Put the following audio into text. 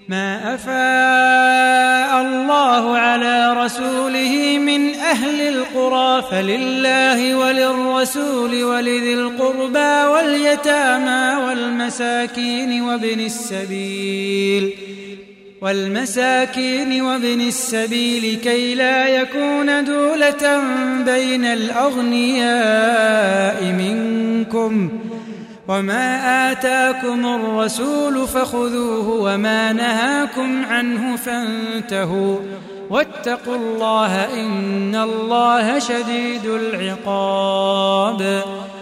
ما أفاء الله على رسوله من أهل القرى فلله وللرسول ولذي القربى واليتامى والمساكين وابن السبيل كي لا يكون دولة بين الأغنياء منكم وما آتاكم الرسول فخذوه وما نهاكم عنه فانتهوا واتقوا الله إن الله شديد العقاب